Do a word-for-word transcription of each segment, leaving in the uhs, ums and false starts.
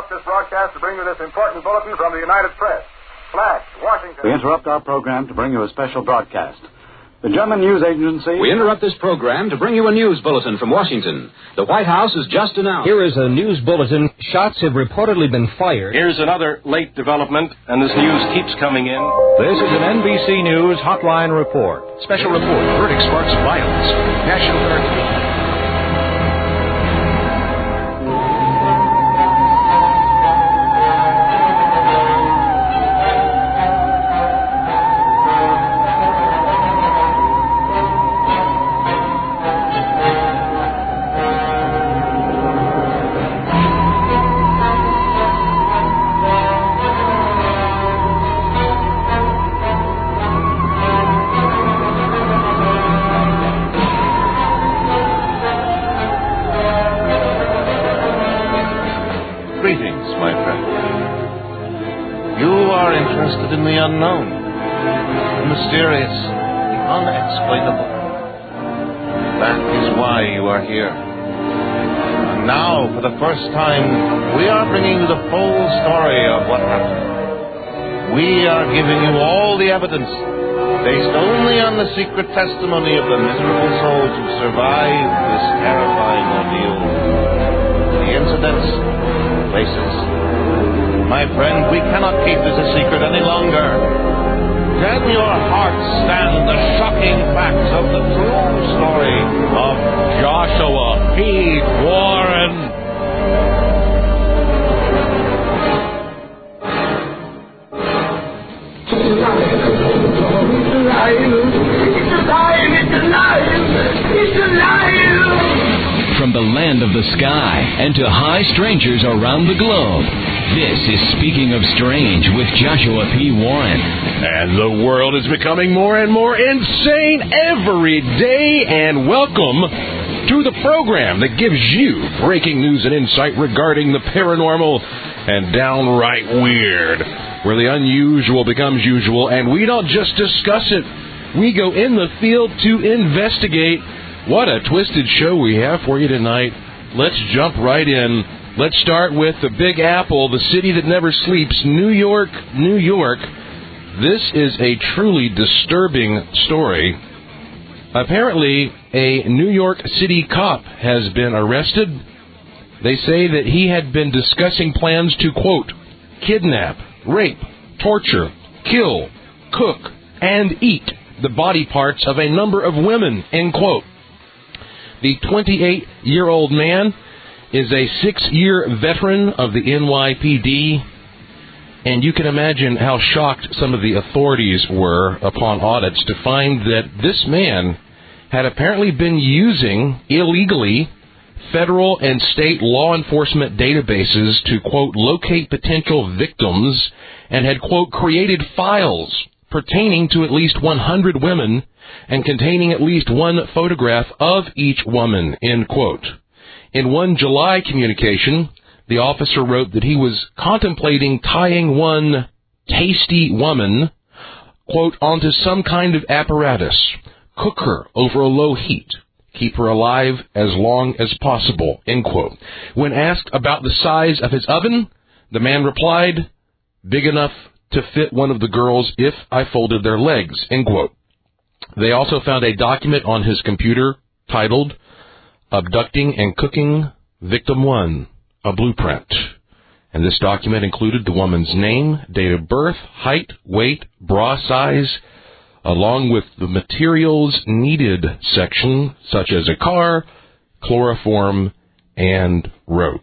interrupt this broadcast to bring you this important bulletin from the United Press. Flash, Washington. We interrupt our program to bring you a special broadcast. The German news agency... We interrupt this program to bring you a news bulletin from Washington. The White House has just announced... Here is a news bulletin. Shots have reportedly been fired. Here's another late development, and this news keeps coming in. This is an N B C News Hotline Report. Special report. Verdict sparks violence. National Guard... in the unknown, the mysterious, the unexplainable. That is why you are here. And now, for the first time, we are bringing you the full story of what happened. We are giving you all the evidence, based only on the secret testimony of the miserable souls who survived this terrifying ordeal. The incidents, the places. My friend, we cannot keep this a secret any longer. Can your heart stand the shocking facts of the true story of Joshua P. Warren? It's alive! It's alive! It's alive! It's alive! From the land of the sky and to high strangers around the globe, this is Speaking of Strange with Joshua P. Warren. And the world is becoming more and more insane every day. And welcome to the program that gives you breaking news and insight regarding the paranormal and downright weird, where the unusual becomes usual. And we don't just discuss it. We go in the field to investigate. What a twisted show we have for you tonight. Let's jump right in. Let's start with the Big Apple, the city that never sleeps, New York, New York. This is a truly disturbing story. Apparently, a New York City cop has been arrested. They say that he had been discussing plans to, quote, kidnap, rape, torture, kill, cook, and eat the body parts of a number of women, end quote. The twenty-eight-year-old man is a six-year veteran of the N Y P D, and you can imagine how shocked some of the authorities were upon audits to find that this man had apparently been using illegally federal and state law enforcement databases to, quote, locate potential victims and had, quote, created files pertaining to at least one hundred women and containing at least one photograph of each woman, end quote. In one July communication, the officer wrote that he was contemplating tying one tasty woman, quote, onto some kind of apparatus, cook her over a low heat, keep her alive as long as possible, end quote. When asked about the size of his oven, the man replied, big enough to fit one of the girls if I folded their legs, end quote. They also found a document on his computer titled Abducting and Cooking Victim one, a blueprint. And this document included the woman's name, date of birth, height, weight, bra size, along with the materials needed section, such as a car, chloroform, and rope.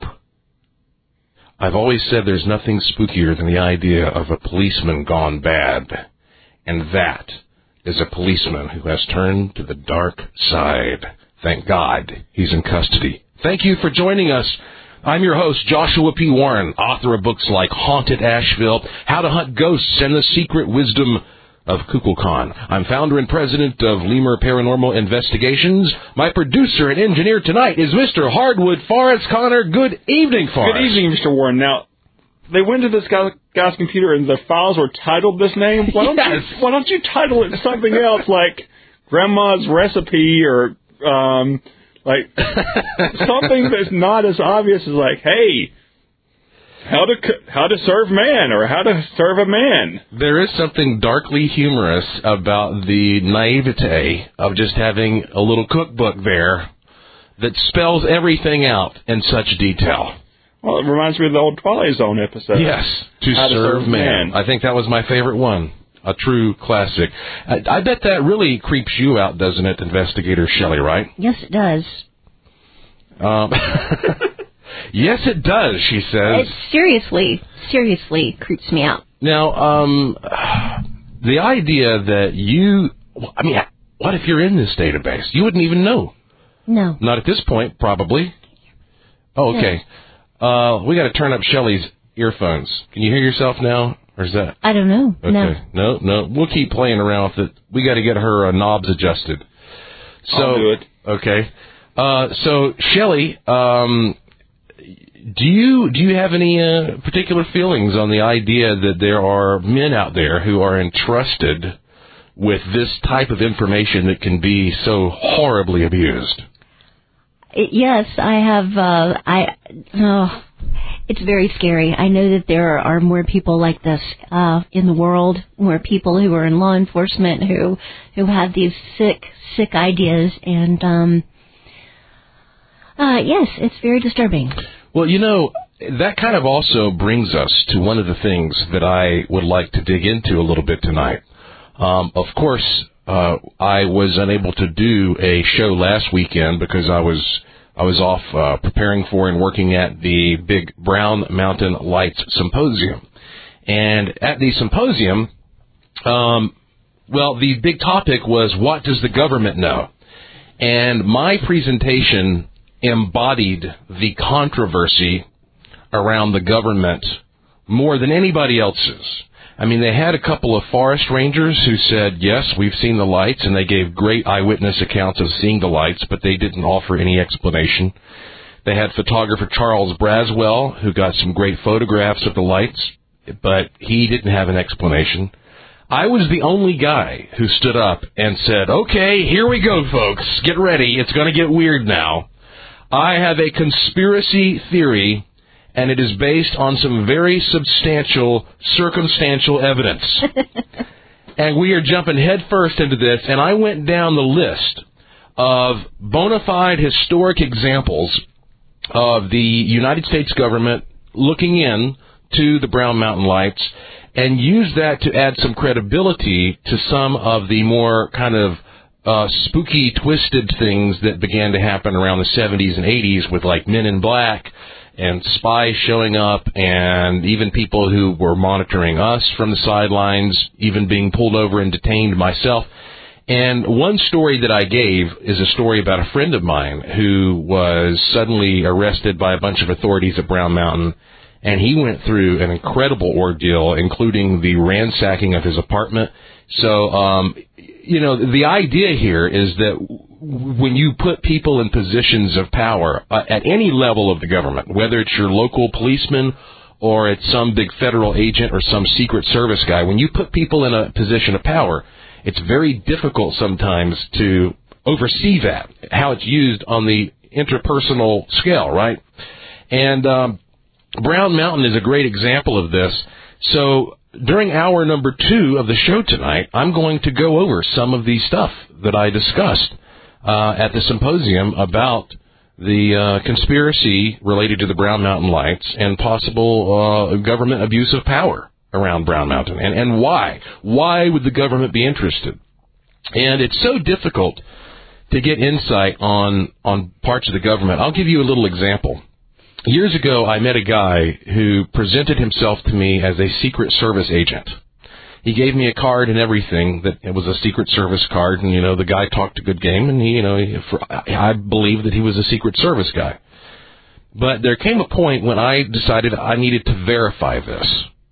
I've always said there's nothing spookier than the idea of a policeman gone bad. And that is a policeman who has turned to the dark side. Thank God he's in custody. Thank you for joining us. I'm your host, Joshua P. Warren, author of books like Haunted Asheville, How to Hunt Ghosts, and The Secret Wisdom of Kukulkan. I'm founder and president of Lemur Paranormal Investigations. My producer and engineer tonight is Mister Hardwood Forrest Connor. Good evening, Forrest. Good evening, Mister Warren. Now, they went to this guy, guy's computer and the files were titled this name. Why don't, yes. you, why don't you title it something else like Grandma's Recipe or um, like something that's not as obvious as like, hey, how to how to serve man or how to serve a man. There is something darkly humorous about the naivete of just having a little cookbook there that spells everything out in such detail. Well, it reminds me of the old Twilight Zone episode. Yes, to how serve, to serve man. man. I think that was my favorite one. A true classic. I, I bet that really creeps you out, doesn't it, Investigator Shelley, right? Yes, it does. Um, yes, it does, she says. It seriously, seriously creeps me out. Now, um, the idea that you, I mean, what if you're in this database? You wouldn't even know. No. Not at this point, probably. Oh, okay. Uh, we got to turn up Shelley's earphones. Can you hear yourself now? Or is that? I don't know. Okay. No. No, no. We'll keep playing around with it. We got to get her uh, knobs adjusted. So, I'll do it. Okay. Uh, so, Shelley, um, do you do you have any uh, particular feelings on the idea that there are men out there who are entrusted with this type of information that can be so horribly abused? Yes, I have. Uh, I. Oh, it's very scary. I know that there are more people like this uh, in the world, more people who are in law enforcement who who have these sick, sick ideas, and um, uh, yes, it's very disturbing. Well, you know, that kind of also brings us to one of the things that I would like to dig into a little bit tonight. Um, of course, uh, I was unable to do a show last weekend because I was I was off uh, preparing for and working at the big Brown Mountain Lights Symposium. And at the symposium, um, well, the big topic was, what does the government know? And my presentation embodied the controversy around the government more than anybody else's. I mean, they had a couple of forest rangers who said, yes, we've seen the lights, and they gave great eyewitness accounts of seeing the lights, but they didn't offer any explanation. They had photographer Charles Braswell, who got some great photographs of the lights, but he didn't have an explanation. I was the only guy who stood up and said, okay, here we go, folks. Get ready. It's going to get weird now. I have a conspiracy theory, and it is based on some very substantial circumstantial evidence. And we are jumping headfirst into this, and I went down the list of bona fide historic examples of the United States government looking in to the Brown Mountain Lights and used that to add some credibility to some of the more kind of uh, spooky, twisted things that began to happen around the seventies and eighties with, like, Men in Black and spies showing up, and even people who were monitoring us from the sidelines, even being pulled over and detained myself. And one story that I gave is a story about a friend of mine who was suddenly arrested by a bunch of authorities at Brown Mountain, and he went through an incredible ordeal, including the ransacking of his apartment. So, um, you know, the idea here is that when you put people in positions of power uh, at any level of the government, whether it's your local policeman or it's some big federal agent or some Secret Service guy, when you put people in a position of power, it's very difficult sometimes to oversee that, how it's used on the interpersonal scale, right? And um, Brown Mountain is a great example of this. So during hour number two of the show tonight, I'm going to go over some of the stuff that I discussed uh, at the symposium about the uh, conspiracy related to the Brown Mountain Lights and possible uh, government abuse of power around Brown Mountain, and, and why. Why would the government be interested? And it's so difficult to get insight on, on parts of the government. I'll give you a little example. Years ago, I met a guy who presented himself to me as a Secret Service agent. He gave me a card and everything that it was a Secret Service card, and, you know, the guy talked a good game, and he, you know, he, for, I believed that he was a Secret Service guy. But there came a point when I decided I needed to verify this.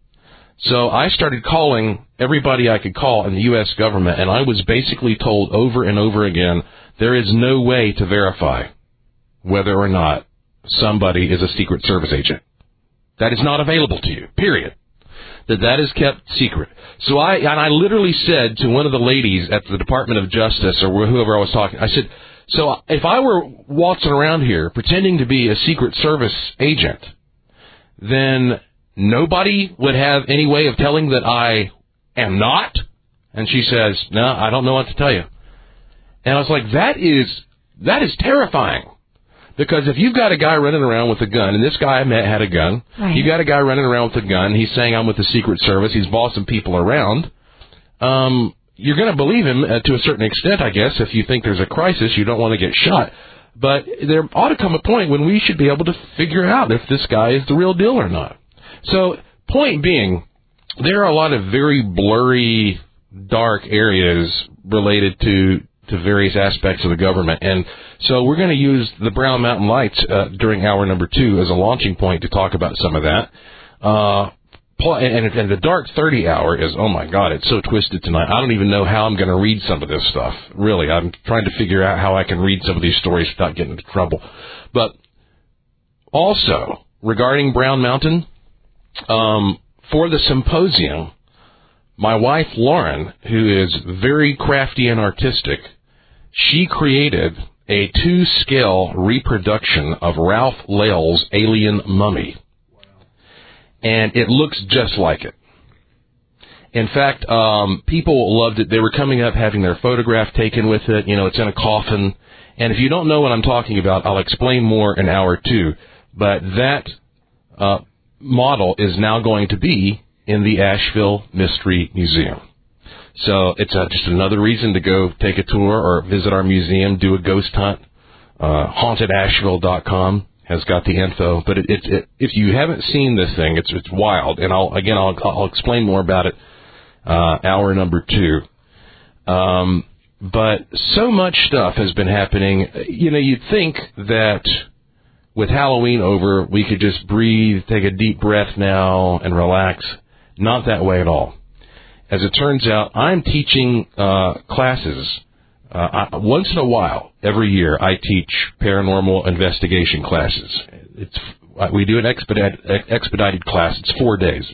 So I started calling everybody I could call in the U S government, and I was basically told over and over again, there is no way to verify whether or not somebody is a Secret Service agent. That is not available to you, period. That that is kept secret. So I, and I literally said to one of the ladies at the Department of Justice, or whoever I was talking, I said, so if I were waltzing around here pretending to be a Secret Service agent, then nobody would have any way of telling that I am not? And she says, no, I don't know what to tell you. And I was like, that is, that is terrifying. Because if you've got a guy running around with a gun, and this guy I met had a gun, right. You got a guy running around with a gun, he's saying I'm with the Secret Service, he's bossing people around, um, you're going to believe him uh, to a certain extent, I guess. If you think there's a crisis, you don't want to get shot. But there ought to come a point when we should be able to figure out if this guy is the real deal or not. So, point being, there are a lot of very blurry, dark areas related to, to various aspects of the government. And so we're going to use the Brown Mountain Lights uh, during hour number two as a launching point to talk about some of that. Uh, and, and the Dark thirty hour is, oh my God, it's so twisted tonight. I don't even know how I'm going to read some of this stuff. Really, I'm trying to figure out how I can read some of these stories without getting into trouble. But also, regarding Brown Mountain, um, for the symposium, my wife, Lauren, who is very crafty and artistic, she created a two-scale reproduction of Ralph Lael's Alien Mummy. And it looks just like it. In fact, um, people loved it. They were coming up having their photograph taken with it. You know, it's in a coffin. And if you don't know what I'm talking about, I'll explain more in hour two. But that uh, model is now going to be in the Asheville Mystery Museum. So it's uh, just another reason to go take a tour or visit our museum, do a ghost hunt. Uh, haunted asheville dot com has got the info. But it, it, it, if you haven't seen this thing, it's it's wild. And I'll again, I'll, I'll explain more about it uh, hour number two. Um, but so much stuff has been happening. You know, you'd think that with Halloween over, we could just breathe, take a deep breath now, and relax. Not that way at all. As it turns out, I'm teaching uh, classes. Uh, I, once in a while, every year, I teach paranormal investigation classes. It's we do an expedited, expedited class. It's four days.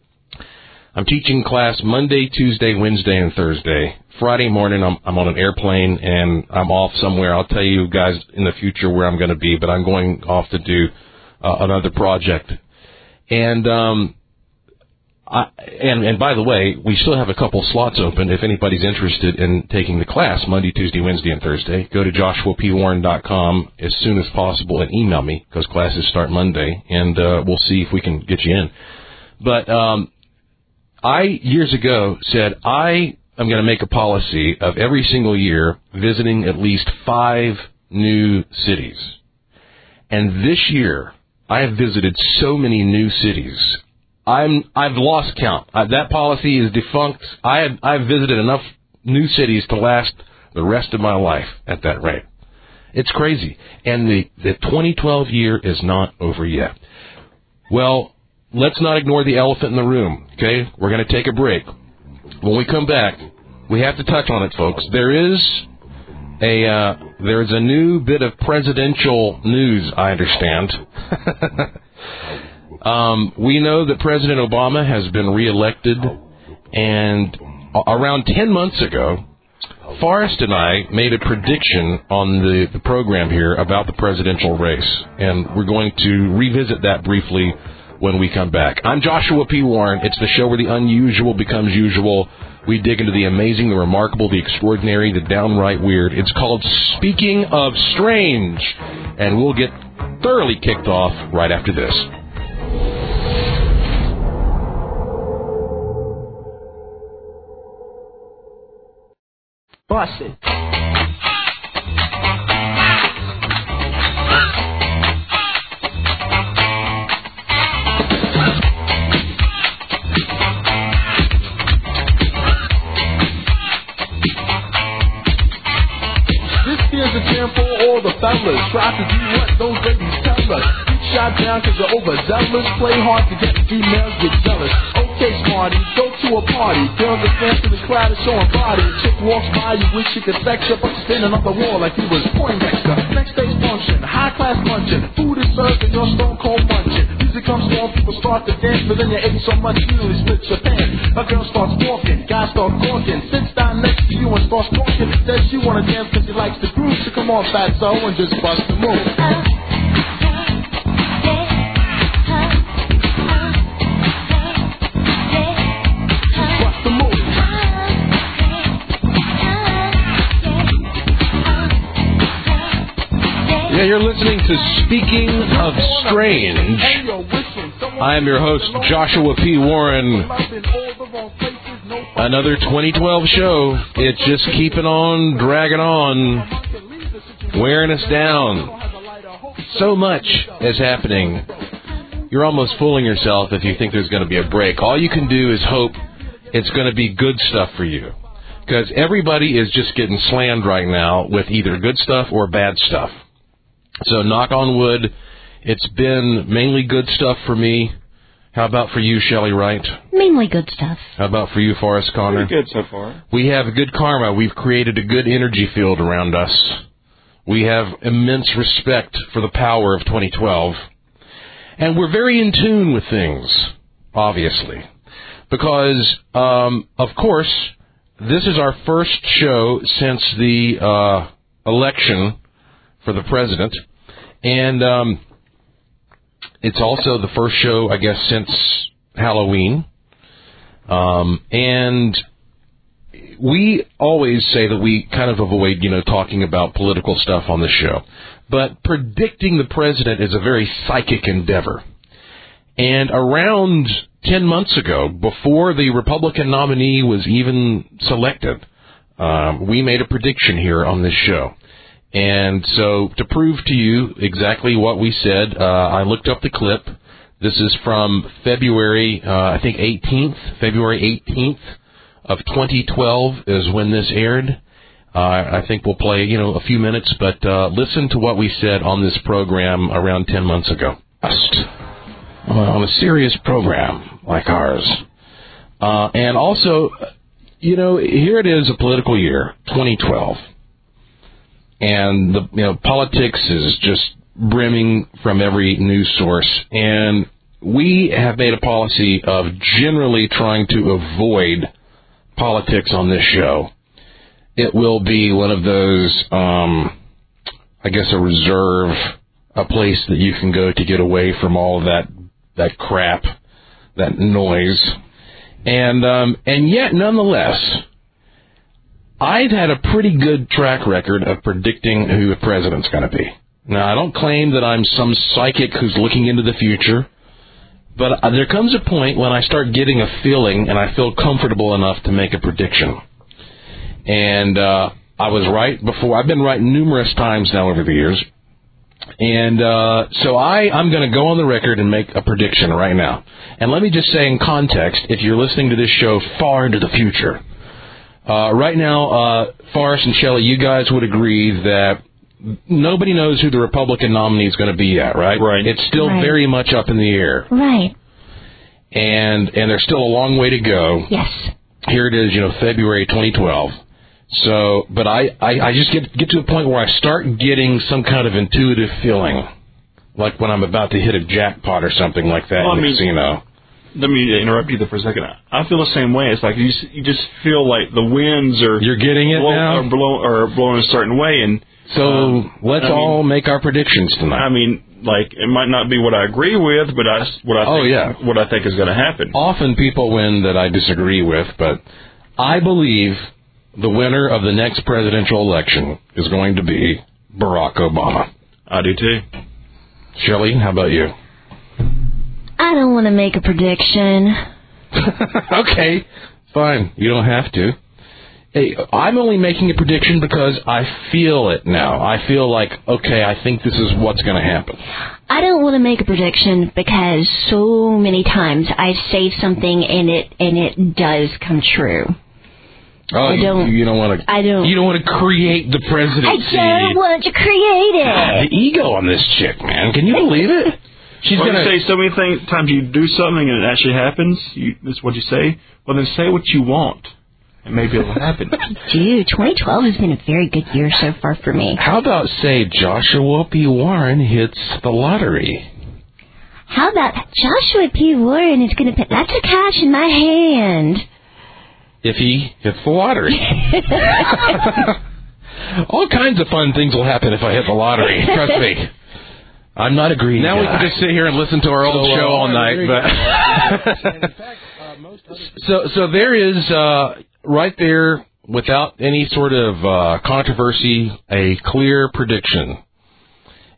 I'm teaching class Monday, Tuesday, Wednesday, and Thursday. Friday morning, I'm, I'm on an airplane, and I'm off somewhere. I'll tell you guys in the future where I'm going to be, but I'm going off to do uh, another project. And... um I, and, and by the way, we still have a couple slots open if anybody's interested in taking the class Monday, Tuesday, Wednesday, and Thursday. Go to joshua p warren dot com as soon as possible and email me because classes start Monday, and uh, we'll see if we can get you in. But um, I, years ago, said I am going to make a policy of every single year visiting at least five new cities. And this year, I have visited so many new cities. I'm, I've lost count. Uh, that policy is defunct. I have, I've visited enough new cities to last the rest of my life at that rate. It's crazy. And the, the twenty twelve year is not over yet. Well, let's not ignore the elephant in the room, okay? We're going to take a break. When we come back, we have to touch on it, folks. There is a, uh, there is a new bit of presidential news, I understand. Um, we know that President Obama has been reelected, and around ten months ago, Forrest and I made a prediction on the, the program here about the presidential race, and we're going to revisit that briefly when we come back. I'm Joshua P. Warren. It's the show where the unusual becomes usual. We dig into the amazing, the remarkable, the extraordinary, the downright weird. It's called Speaking of Strange, and we'll get thoroughly kicked off right after this. Bust it. This here's a jam for all the fellas. Try to do what those ladies tell us. Get shot down cause you're overzealous. Play hard to get females get jealous. Okay, smarty, go to a party. Girls are dancing in the crowd and showing body. A chick walks by, you wish you could sex her, but you're standing on the wall like he was Poindexter. Next day's function, high class luncheon. Food is served and you're stone cold munching. Music comes on, people start to dance, but then you ate so much you nearly split your pants. A girl starts walking, guy starts talking, sits down next to you and starts talking. Says she wanna dance cause she likes the groove, so come on, fatso, and just bust the move. Yeah, you're listening to Speaking of Strange. I am your host, Joshua P. Warren. Another twenty twelve show. It's just keeping on, dragging on, wearing us down. So much is happening. You're almost fooling yourself if you think there's going to be a break. All you can do is hope it's going to be good stuff for you. Because everybody is just getting slammed right now with either good stuff or bad stuff. So knock on wood, it's been mainly good stuff for me. How about for you, Shelley Wright? Mainly good stuff. How about for you, Forrest Connor? Pretty good so far. We have good karma. We've created a good energy field around us. We have immense respect for the power of twenty twelve. And we're very in tune with things, obviously. Because, um, of course, this is our first show since the uh, election for the president. And um, it's also the first show, I guess, since Halloween. Um, and we always say that we kind of avoid, you know, talking about political stuff on the show. But predicting the president is a very psychic endeavor. And around ten months ago, before the Republican nominee was even selected, um, we made a prediction here on this show. And so to prove to you exactly what we said, uh, I looked up the clip. This is from February, uh, I think eighteenth, February eighteenth of twenty twelve is when this aired. Uh, I think we'll play, you know, a few minutes, but uh, listen to what we said on this program around ten months ago. On a serious program like ours. Uh, and also, you know, here it is, a political year, twenty twelve. And, the you know, politics is just brimming from every news source. And we have made a policy of generally trying to avoid politics on this show. It will be one of those, um, I guess, a reserve, a place that you can go to get away from all of that that crap, that noise. And um, and yet, nonetheless, I've had a pretty good track record of predicting who the president's going to be. Now, I don't claim that I'm some psychic who's looking into the future, but there comes a point when I start getting a feeling and I feel comfortable enough to make a prediction. And uh, I was right before. I've been right numerous times now over the years. And uh, so I, I'm going to go on the record and make a prediction right now. And let me just say in context, if you're listening to this show far into the future, uh, right now, uh, Forrest and Shelley, you guys would agree that nobody knows who the Republican nominee is going to be yet, right? Right. It's still right. very much up in the air. Right. And and there's still a long way to go. Yes. Here it is, you know, February twenty twelve. So, but I, I, I just get get to a point where I start getting some kind of intuitive feeling, like when I'm about to hit a jackpot or something like that well, in I the mean, casino. Let me interrupt you there for a second. I feel the same way. It's like you, you just feel like the winds are you're getting it blow, now, are, blow, are blowing a certain way, and so um, let's I all mean, make our predictions tonight. I mean, like it might not be what I agree with, but I what I think, oh yeah, what I think is going to happen. Often people win that I disagree with, but I believe the winner of the next presidential election is going to be Barack Obama. I do too. Shelley, how about you? I don't want to make a prediction. Okay, fine. You don't have to. Hey, I'm only making a prediction because I feel it now. I feel like, okay, I think this is what's going to happen. I don't want to make a prediction because so many times I say something and it and it does come true. Oh, I don't, you, you don't want to. I don't. You don't want to create the presidency. I don't want to create it. God, the ego on this chick, man. Can you believe it? She's well, going to say so many things, times you do something and it actually happens. You, that's what you say. Well, then say what you want, and maybe it'll happen. Dude, twenty twelve has been a very good year so far for me. How about say Joshua P. Warren hits the lottery? How about Joshua P. Warren is going to put lots of cash in my hand? If he hits the lottery. All kinds of fun things will happen if I hit the lottery. Trust me. I'm not agreeing. Now guy. We can just sit here and listen to our old so, show uh, all night. But so, so there is uh, right there, without any sort of uh, controversy, a clear prediction.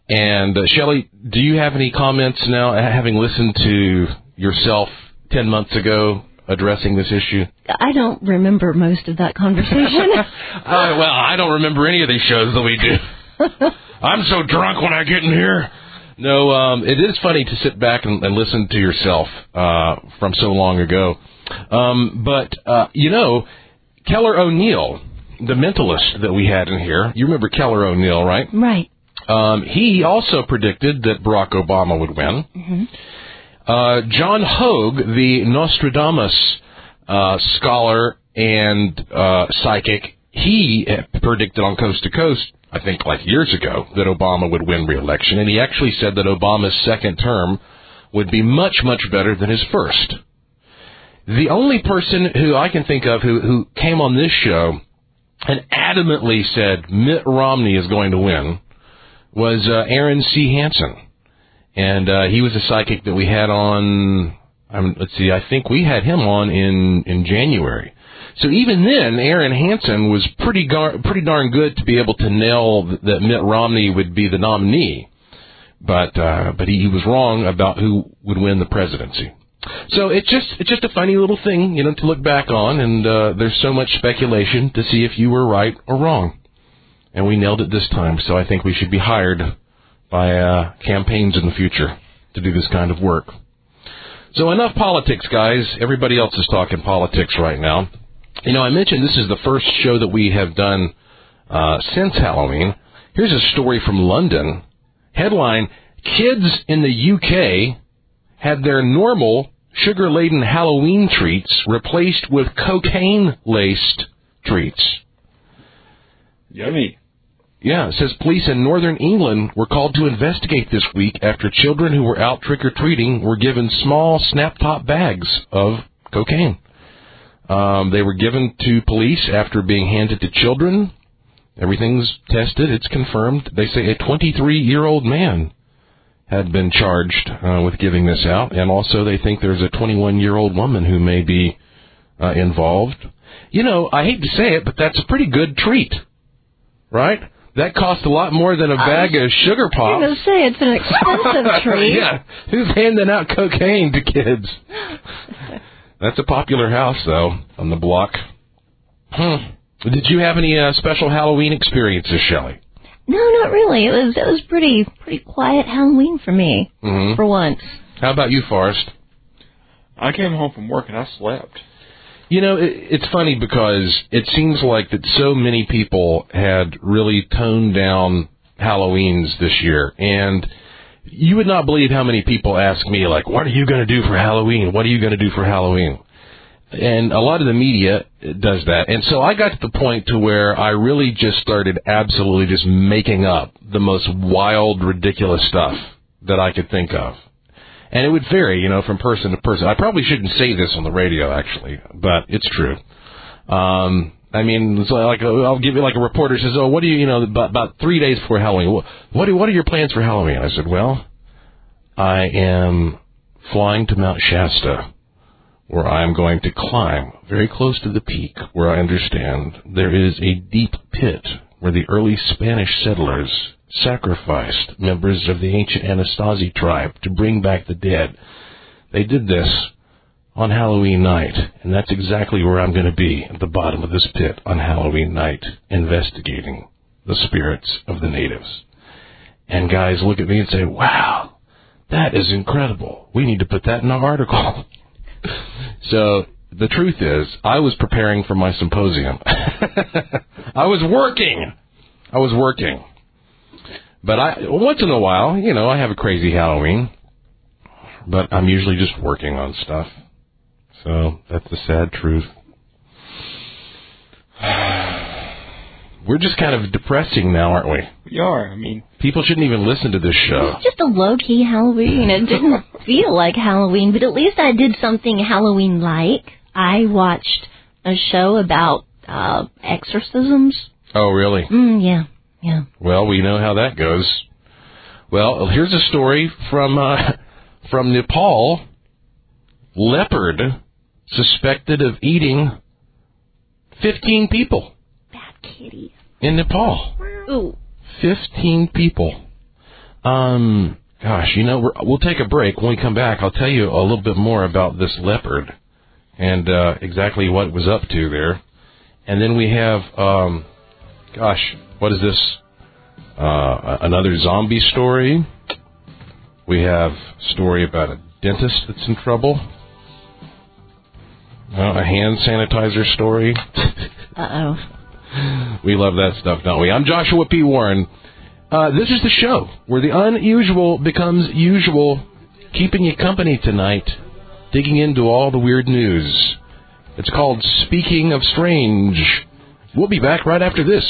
And, uh, Shelley, do you have any comments now, having listened to yourself ten months ago addressing this issue? I don't remember most of that conversation. uh, well, I don't remember any of these shows that we do. I'm so drunk when I get in here. No, um, it is funny to sit back and, and listen to yourself uh, from so long ago. Um, but, uh, you know, Keller O'Neill, the mentalist that we had in here, you remember Keller O'Neill, right? Right. Um, he also predicted that Barack Obama would win. Mm-hmm. Uh, John Hogue, the Nostradamus uh, scholar and uh, psychic, he predicted on Coast to Coast, I think like years ago, that Obama would win re-election. And he actually said that Obama's second term would be much, much better than his first. The only person who I can think of who, who came on this show and adamantly said Mitt Romney is going to win was uh, Aaron C. Hansen. And uh, he was a psychic that we had on, um, let's see, I think we had him on in, in January. So even then, Aaron Hansen was pretty gar- pretty darn good to be able to nail that Mitt Romney would be the nominee. But uh, but he, he was wrong about who would win the presidency. So it's just it's just a funny little thing, you know, to look back on, and uh, there's so much speculation to see if you were right or wrong. And we nailed it this time, so I think we should be hired by uh, campaigns in the future to do this kind of work. So enough politics, guys. Everybody else is talking politics right now. You know, I mentioned this is the first show that we have done uh, since Halloween. Here's a story from London. Headline, kids in the U K had their normal sugar-laden Halloween treats replaced with cocaine-laced treats. Yummy. Yeah, it says police in northern England were called to investigate this week after children who were out trick-or-treating were given small snap-top bags of cocaine. Um, they were given to police after being handed to children. Everything's tested. It's confirmed. They say a twenty-three-year-old man had been charged uh, with giving this out, and also they think there's a twenty-one-year-old woman who may be uh, involved. You know, I hate to say it, but that's a pretty good treat, right? That costs a lot more than a bag was, of sugar pops. I was going to say, it's an expensive treat. Yeah, who's handing out cocaine to kids? That's a popular house, though, on the block. Hmm. Did you have any uh, special Halloween experiences, Shelley? No, not really. It was it was pretty pretty quiet Halloween for me, mm-hmm. for once. How about you, Forrest? I came home from work and I slept. You know, it, it's funny because it seems like that so many people had really toned down Halloweens this year. And you would not believe how many people ask me, like, what are you going to do for Halloween? What are you going to do for Halloween? And a lot of the media does that. And so I got to the point to where I really just started absolutely just making up the most wild, ridiculous stuff that I could think of. And it would vary, you know, from person to person. I probably shouldn't say this on the radio, actually, but it's true. Um, I mean, it's like a, I'll give you like a reporter says, "Oh, what do you, you know, about, about three days before Halloween? What, what are, what are your plans for Halloween?" I said, "Well, I am flying to Mount Shasta, where I am going to climb very close to the peak, where I understand there is a deep pit where the early Spanish settlers sacrificed members of the ancient Anasazi tribe to bring back the dead. They did this on Halloween night, and that's exactly where I'm going to be, at the bottom of this pit on Halloween night, investigating the spirits of the natives." And guys look at me and say, "Wow, that is incredible. We need to put that in our article." So the truth is, I was preparing for my symposium. I was working. I was working. But I, once in a while, you know, I have a crazy Halloween. But I'm usually just working on stuff. So that's the sad truth. We're just kind of depressing now, aren't we? We are. I mean, people shouldn't even listen to this show. It's just a low-key Halloween. It didn't feel like Halloween, but at least I did something Halloween-like. I watched a show about uh, exorcisms. Oh, really? Mm, yeah, yeah. Well, we know how that goes. Well, here's a story from uh, from Nepal. Leopard suspected of eating fifteen people. Bad kitty. In Nepal. Ooh. Fifteen people. Um, gosh, you know, we're, we'll take a break. When we come back, I'll tell you a little bit more about this leopard and uh, exactly what it was up to there. And then we have, um, gosh, what is this? Uh, another zombie story. We have a story about a dentist that's in trouble. Uh, a hand sanitizer story. Uh-oh. We love that stuff, don't we? I'm Joshua P. Warren. Uh, this is the show where the unusual becomes usual, keeping you company tonight, digging into all the weird news. It's called Speaking of Strange. We'll be back right after this.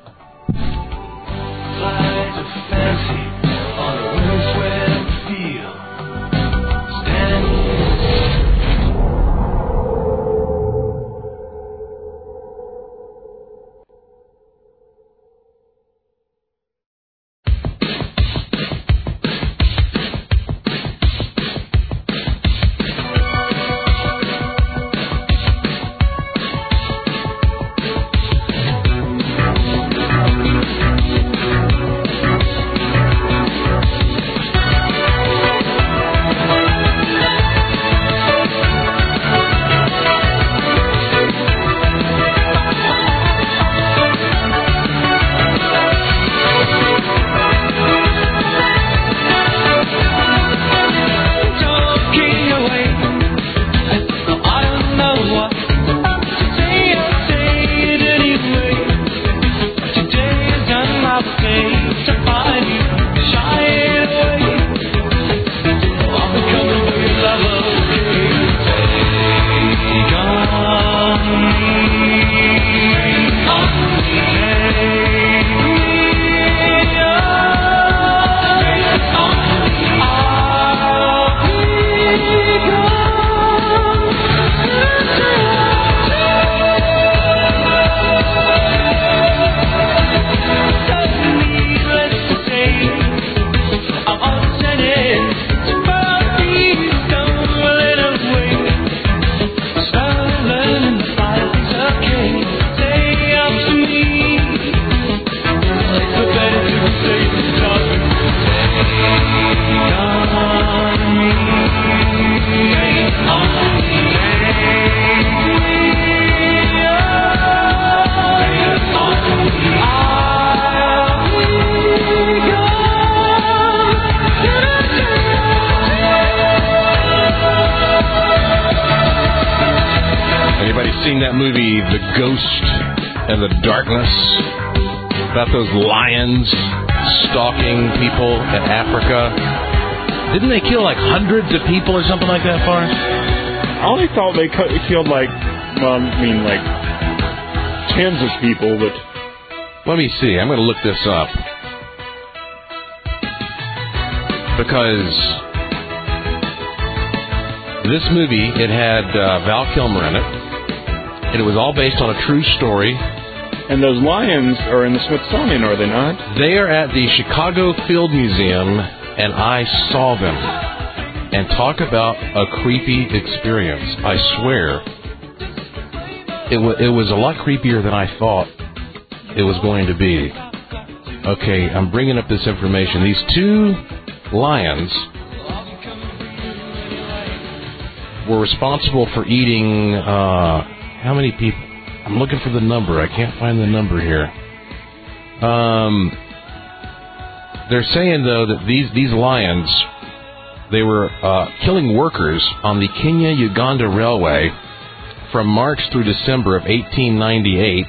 About those lions stalking people in Africa. Didn't they kill like hundreds of people or something like that, Forrest? I only thought they killed like, well, I mean like tens of people, but... Let me see. I'm going to look this up. Because this movie, it had uh, Val Kilmer in it. And it was all based on a true story. And those lions are in the Smithsonian, are they not? They are at the Chicago Field Museum, and I saw them. And talk about a creepy experience. I swear. It, w- it was a lot creepier than I thought it was going to be. Okay, I'm bringing up this information. These two lions were responsible for eating, uh, how many people? I'm looking for the number. I can't find the number here. Um, they're saying, though, that these, these lions, they were uh, killing workers on the Kenya-Uganda Railway from March through December of eighteen ninety-eight.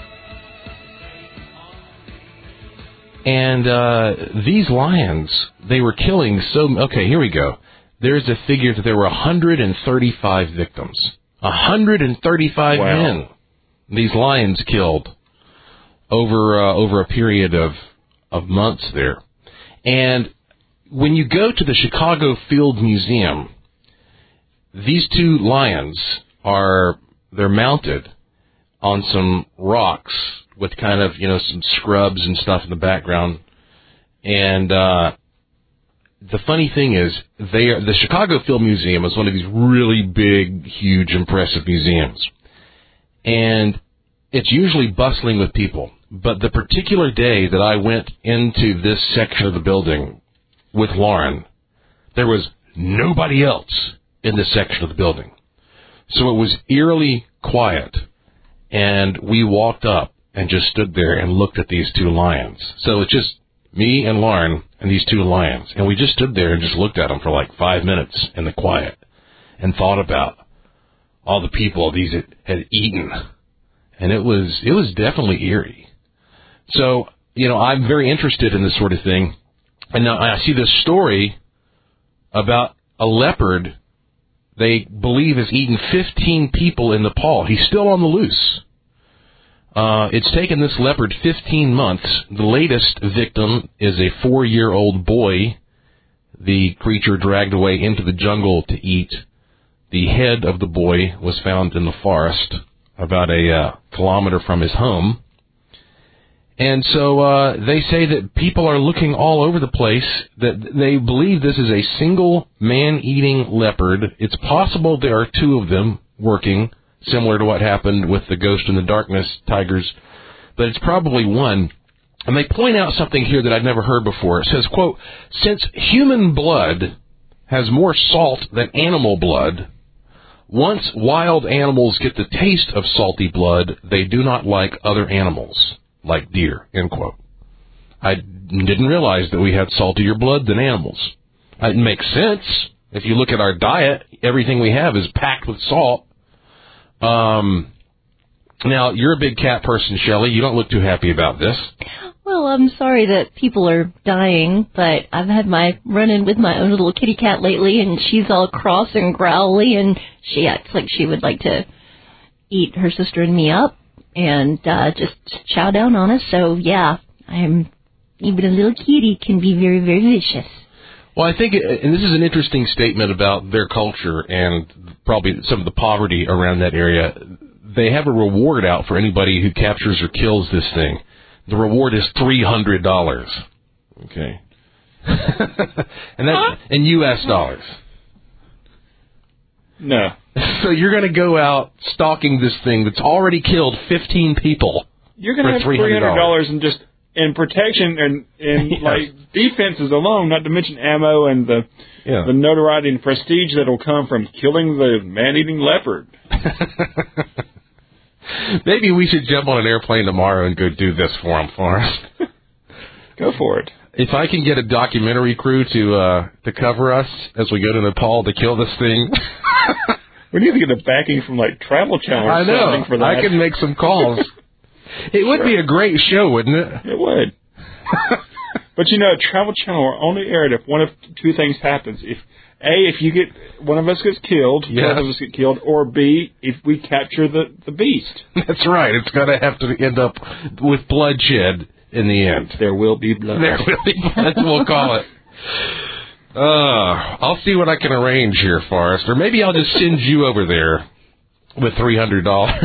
And uh, these lions, they were killing so... Okay, here we go. There's a figure that there were one hundred thirty-five victims. one hundred thirty-five wow. men. These lions killed over uh, over a period of of months there. And when you go to the Chicago Field Museum, these two lions are they're mounted on some rocks with kind of, you know, some scrubs and stuff in the background. And uh, the funny thing is, they are, the Chicago Field Museum is one of these really big, huge, impressive museums. And it's usually bustling with people. But the particular day that I went into this section of the building, with Lauren, there was nobody else in this section of the building. So it was eerily quiet, and we walked up and just stood there and looked at these two lions. So it's just me and Lauren and these two lions, and we just stood there and just looked at them for like five minutes in the quiet and thought about all the people these had, had eaten. And it was it was definitely eerie. So, you know, I'm very interested in this sort of thing. And now I see this story about a leopard they believe has eaten fifteen people in Nepal. He's still on the loose. Uh, it's taken this leopard fifteen months. The latest victim is a four-year-old boy. The creature dragged away into the jungle to eat. The head of the boy was found in the forest about a uh, kilometer from his home. And so uh, they say that people are looking all over the place, that they believe this is a single man-eating leopard. It's possible there are two of them working, similar to what happened with the Ghost in the Darkness tigers, but it's probably one. And they point out something here that I'd never heard before. It says, quote, since human blood has more salt than animal blood, once wild animals get the taste of salty blood, they do not like other animals, like deer, end quote. I didn't realize that we had saltier blood than animals. It makes sense. If you look at our diet, everything we have is packed with salt. Um, now, you're a big cat person, Shelley. You don't look too happy about this. Well, I'm sorry that people are dying, but I've had my run-in with my own little kitty cat lately, and she's all cross and growly, and she acts like she would like to eat her sister and me up and uh, just chow down on us. So, yeah, I'm even a little kitty can be very, very vicious. Well, I think, and this is an interesting statement about their culture and probably some of the poverty around that area. They have a reward out for anybody who captures or kills this thing. The reward is three hundred dollars. Okay. And that's in U S dollars. No. So you're going to go out stalking this thing that's already killed fifteen people. You're going to have three hundred dollars in just in protection and in yes. like defenses alone, not to mention ammo and the yeah. the notoriety and prestige that will come from killing the man-eating leopard. Maybe we should jump on an airplane tomorrow and go do this for them, Forrest. Go for it. If I can get a documentary crew to uh, to cover us as we go to Nepal to kill this thing. We need to get a backing from, like, Travel Channel or I know. something for that. I can make some calls. It would sure. be a great show, wouldn't it? It would. But, you know, Travel Channel will only air it if one of two things happens. If A, if you get one of us gets killed, yes. one of us get killed, or B, if we capture the, the beast. That's right. It's going to have to end up with bloodshed in the end. There will be blood. There will be blood, we'll call it. Uh, I'll see what I can arrange here, Forrest. Or maybe I'll just send you over there with three hundred dollars.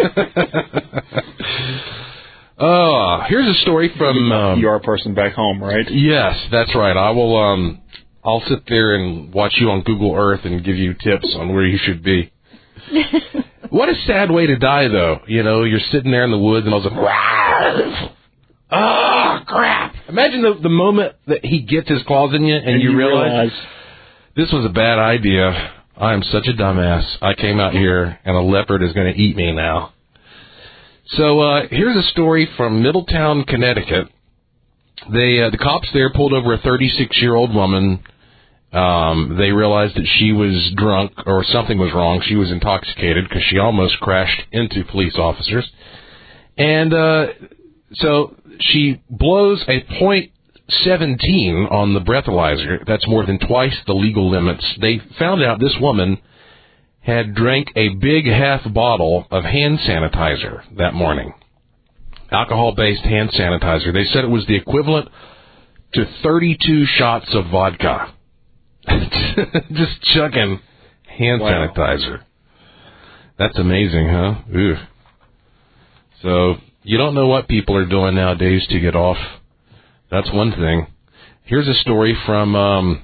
Uh, here's a story from... Um, you are a person back home, right? Yes, that's right. I will... Um, I'll sit there and watch you on Google Earth and give you tips on where you should be. What a sad way to die, though. You know, you're sitting there in the woods and I was like, oh, crap. Imagine the, the moment that he gets his claws in you and, and you, you realize, realize this was a bad idea. I am such a dumbass. I came out here and a leopard is going to eat me now. So uh, here's a story from Middletown, Connecticut. They uh, the cops there pulled over a thirty-six-year-old woman. Um, they realized that she was drunk or something was wrong. She was intoxicated because she almost crashed into police officers. And uh, so she blows a point seventeen on the breathalyzer. That's more than twice the legal limits. They found out this woman had drank a big half bottle of hand sanitizer that morning. Alcohol-based hand sanitizer. They said it was the equivalent to thirty-two shots of vodka. Just chugging hand wow. sanitizer. That's amazing, huh? Ooh. So, you don't know what people are doing nowadays to get off. That's one thing. Here's a story from, um,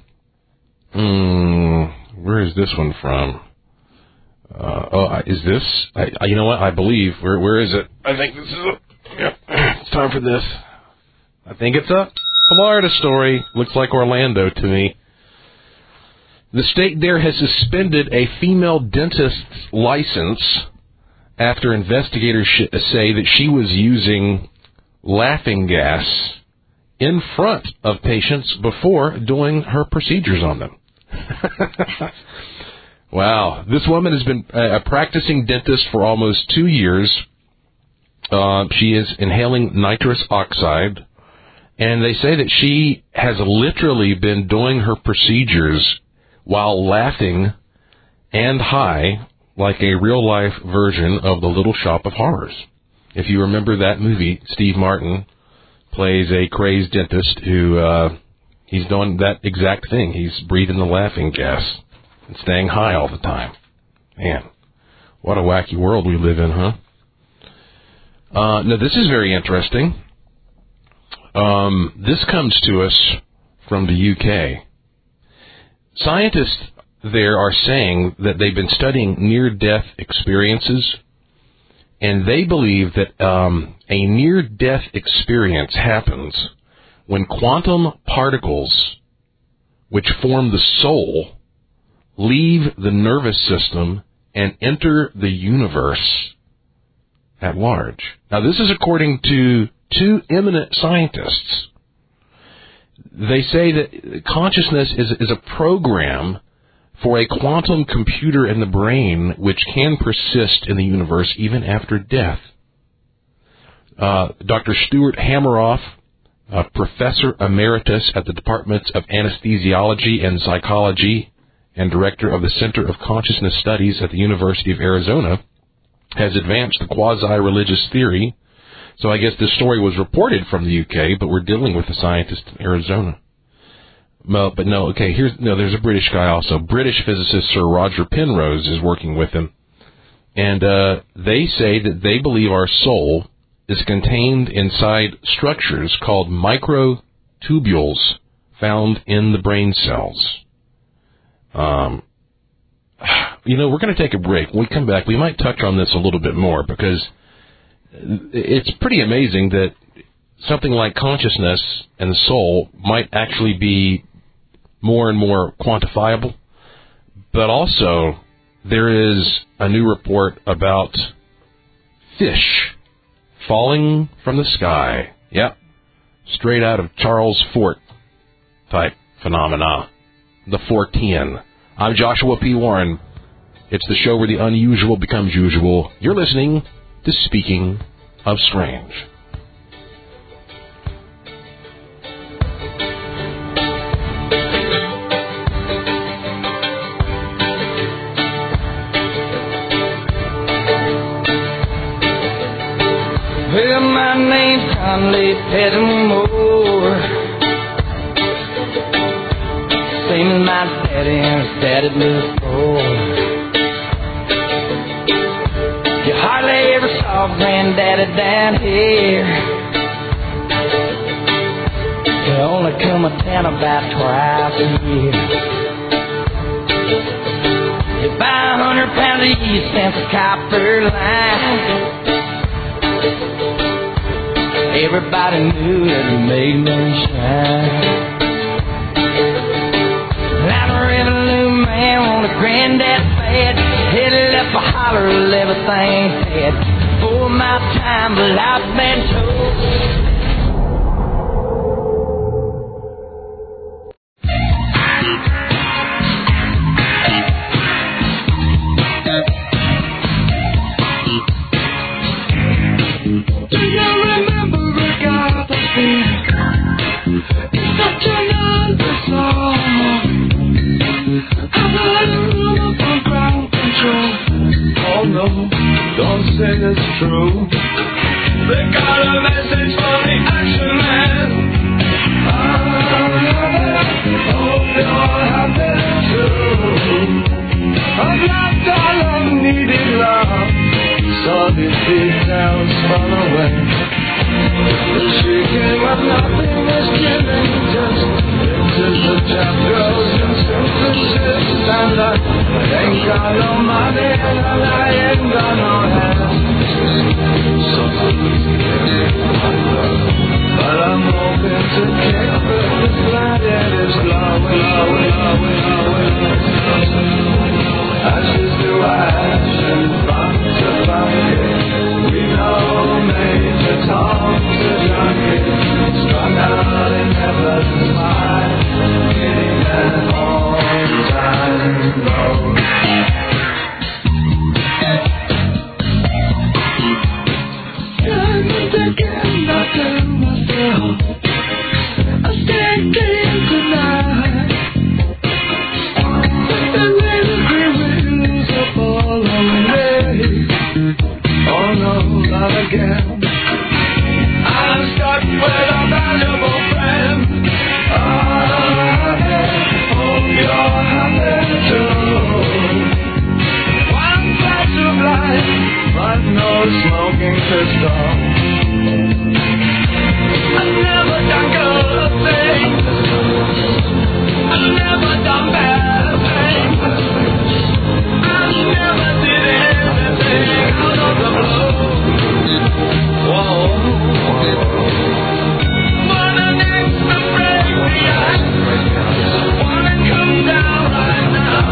mm, where is this one from? Uh, oh, is this? I, I, you know what? I believe. Where, where is it? I think this is it. Yep. It's time for this. I think it's up. Florida story. Looks like Orlando to me. The state there has suspended a female dentist's license after investigators say that she was using laughing gas in front of patients before doing her procedures on them. Wow. This woman has been a practicing dentist for almost two years. Uh, she is inhaling nitrous oxide, and they say that she has literally been doing her procedures while laughing and high, like a real-life version of The Little Shop of Horrors. If you remember that movie, Steve Martin plays a crazed dentist who, uh, he's doing that exact thing. He's breathing the laughing gas and staying high all the time. Man, what a wacky world we live in, huh? Uh, now, this is very interesting. Um, this comes to us from the U K. Scientists there are saying that they've been studying near-death experiences, and they believe that um, a near-death experience happens when quantum particles, which form the soul, leave the nervous system and enter the universe at large. Now, this is according to two eminent scientists. They say that consciousness is, is a program for a quantum computer in the brain which can persist in the universe even after death. Uh, Doctor Stuart Hameroff, uh, Professor Emeritus at the Departments of Anesthesiology and Psychology and Director of the Center of Consciousness Studies at the University of Arizona, has advanced the quasi-religious theory. So I guess this story was reported from the U K, but we're dealing with a scientist in Arizona. Well, but no, okay, here's no. There's a British guy also. British physicist Sir Roger Penrose is working with him, and uh, they say that they believe our soul is contained inside structures called microtubules found in the brain cells. Um, you know, we're going to take a break. When we come back, we might touch on this a little bit more because it's pretty amazing that something like consciousness and the soul might actually be more and more quantifiable. But also, there is a new report about fish falling from the sky. Yep, straight out of Charles Fort type phenomena. The Fortean. I'm Joshua P. Warren. It's the show where the unusual becomes usual. You're listening to Speaking of Strange. Well, my name's Conley Pettimore, same as my daddy and his daddy before. You hardly ever saw Granddaddy down here. You only come to town about twice a year. You buy a hundred pounds of yeast and some copper line. Everybody knew that he made moonshine. I'm a revenue man on a granddad bed, headed up a holler of everything had. For my time, but I've been told. Do you remember Regatta Beach? It's such an undersong. I've heard a rumor from ground control. Oh no, don't say it's true. They got a message from the action man. I hope you're happy too. I've lost all unneeded love. Saw these big towns fall away. The shaking of nothing is killing. Just into the top goes and synthesis. And I ain't got no money and I ain't got no hands. So but I'm hoping to kick got no smoking pistol. I've never done good things. I've never done bad things. I never did anything out of the blue. Whoa. But an extra break the ice. Wanna come down right now.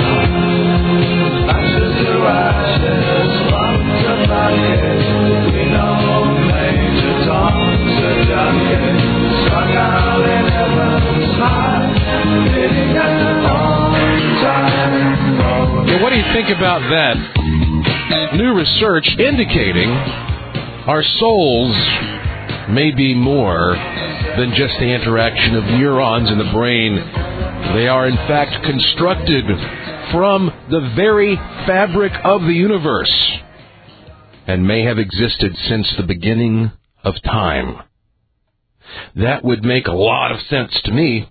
Ashes to ashes, lump to bucket. We know Major Tom's a junkie. Struck out in heaven's high, hitting at the wrong time. Yeah, what do you think about that? New research indicating our souls may be more than just the interaction of neurons in the brain. They are, in fact, constructed from the very fabric of the universe and may have existed since the beginning of time. That would make a lot of sense to me.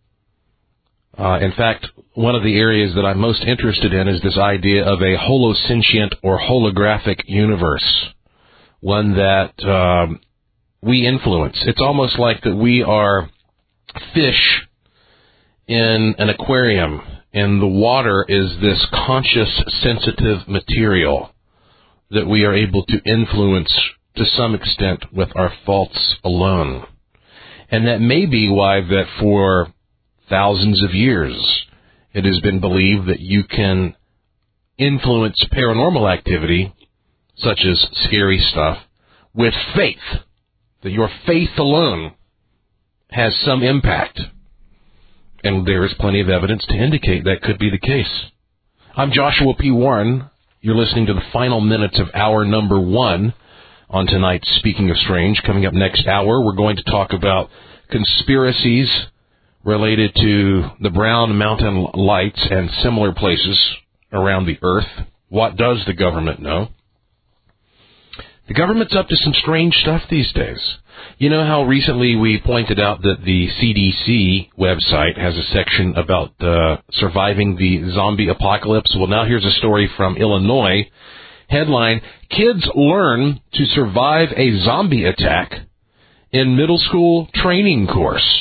Uh, in fact, one of the areas that I'm most interested in is this idea of a holosentient or holographic universe, one that um, we influence. It's almost like that we are fish in an aquarium, and the water is this conscious, sensitive material that we are able to influence to some extent with our thoughts alone. And that may be why that for thousands of years it has been believed that you can influence paranormal activity, such as scary stuff, with faith, that your faith alone has some impact. And there is plenty of evidence to indicate that could be the case. I'm Joshua P. Warren. You're listening to the final minutes of hour number one on tonight's Speaking of Strange. Coming up next hour, we're going to talk about conspiracies related to the Brown Mountain Lights and similar places around the earth. What does the government know? The government's up to some strange stuff these days. You know how recently we pointed out that the C D C website has a section about uh, surviving the zombie apocalypse? Well, now here's a story from Illinois. Headline, Kids Learn to Survive a Zombie Attack in Middle School Training Course.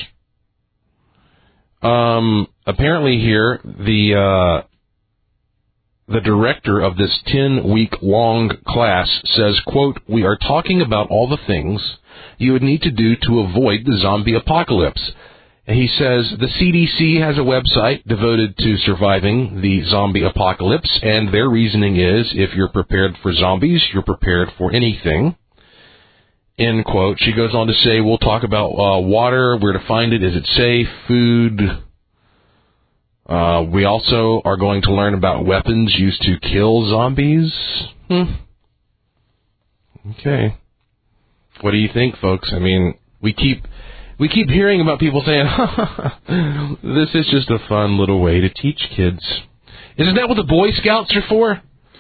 Um, apparently here, the uh, the director of this ten-week-long class says, quote, we are talking about all the things you would need to do to avoid the zombie apocalypse. And he says the C D C has a website devoted to surviving the zombie apocalypse, and their reasoning is if you're prepared for zombies, you're prepared for anything. End quote. She goes on to say, we'll talk about uh, water, where to find it, is it safe, food. Uh, we also are going to learn about weapons used to kill zombies. Hmm. Okay. What do you think, folks? I mean, we keep we keep hearing about people saying, this is just a fun little way to teach kids. Isn't that what the Boy Scouts are for?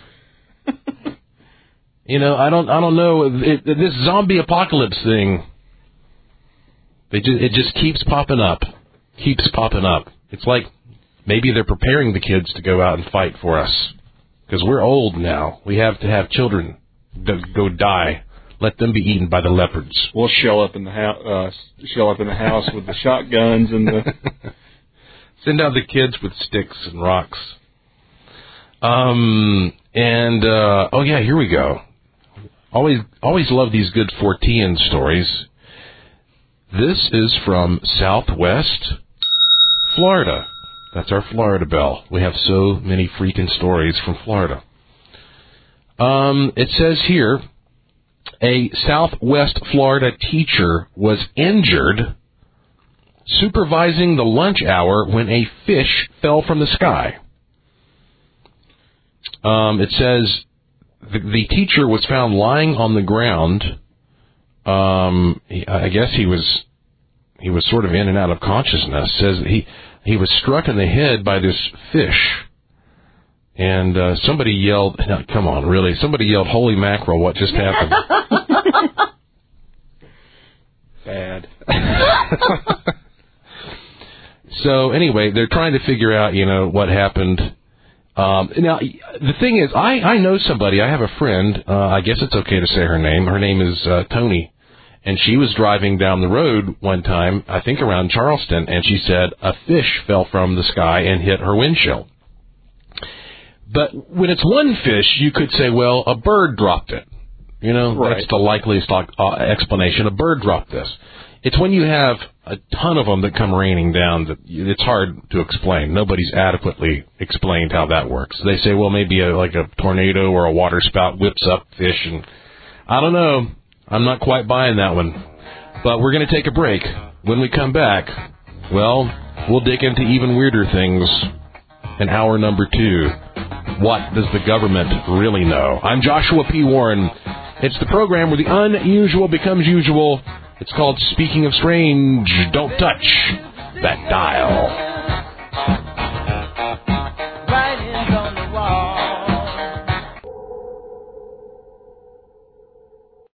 You know, I don't I don't know. It, this zombie apocalypse thing, it just, it just keeps popping up. Keeps popping up. It's like maybe they're preparing the kids to go out and fight for us. Because we're old now. We have to have children go die. Let them be eaten by the leopards. We'll show up in the house. Uh, show up in the house with the shotguns and the. Send out the kids with sticks and rocks. Um and uh, oh yeah, here we go. Always, always love these good Fortean stories. This is from Southwest Florida. That's our Florida bell. We have so many freaking stories from Florida. Um, it says here, a Southwest Florida teacher was injured supervising the lunch hour when a fish fell from the sky. Um, it says the, the teacher was found lying on the ground. Um, he, I guess he was he was sort of in and out of consciousness. It says he he was struck in the head by this fish. And uh, somebody yelled, no, come on, really, somebody yelled, holy mackerel, what just happened? Bad. So anyway, they're trying to figure out, you know, what happened. Um, now, the thing is, I, I know somebody. I have a friend. Uh, I guess it's okay to say her name. Her name is uh, Tony. And she was driving down the road one time, I think around Charleston, and she said a fish fell from the sky and hit her windshield. But when it's one fish, you could say, well, a bird dropped it. You know, right. That's the likeliest uh, explanation. A bird dropped this. It's when you have a ton of them that come raining down that it's hard to explain. Nobody's adequately explained how that works. They say, well, maybe a, like a tornado or a water spout whips up fish, and I don't know. I'm not quite buying that one. But we're going to take a break. When we come back, well, we'll dig into even weirder things in hour number two. What does the government really know? I'm Joshua P. Warren. It's the program where the unusual becomes usual. It's called Speaking of Strange. Don't touch that dial.